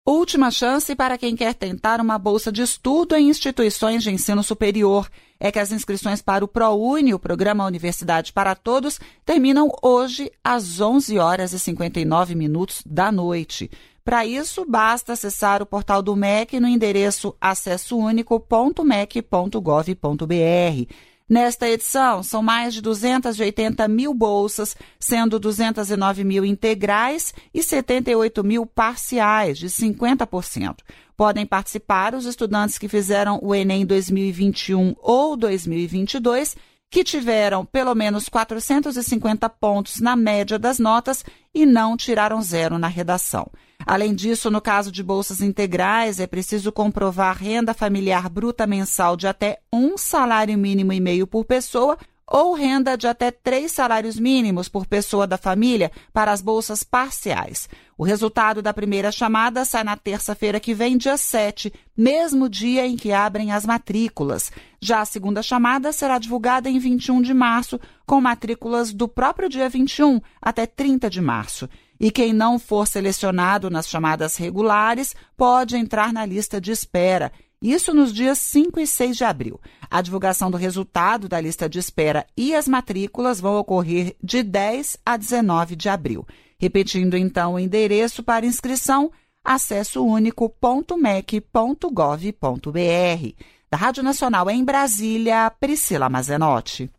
Última chance para quem quer tentar uma bolsa de estudo em instituições de ensino superior. É que as inscrições para o ProUni, o Programa Universidade para Todos, terminam hoje às 11h59 da noite. Para isso, basta acessar o portal do MEC no endereço acessounico.mec.gov.br. Nesta edição, são mais de 280 mil bolsas, sendo 209 mil integrais e 78 mil parciais, de 50%. Podem participar os estudantes que fizeram o Enem 2021 ou 2022, que tiveram pelo menos 450 pontos na média das notas e não tiraram 0 na redação. Além disso, no caso de bolsas integrais, é preciso comprovar renda familiar bruta mensal de até 1,5 salário mínimo por pessoa ou renda de até 3 salários mínimos por pessoa da família para as bolsas parciais. O resultado da primeira chamada sai na terça-feira que vem, dia 7, mesmo dia em que abrem as matrículas. Já a segunda chamada será divulgada em 21 de março, com matrículas do próprio dia 21 até 30 de março. E quem não for selecionado nas chamadas regulares pode entrar na lista de espera. Isso nos dias 5 e 6 de abril. A divulgação do resultado da lista de espera e as matrículas vão ocorrer de 10 a 19 de abril. Repetindo, então, o endereço para inscrição, acessounico.mec.gov.br. Da Rádio Nacional em Brasília, Priscila Mazenotti.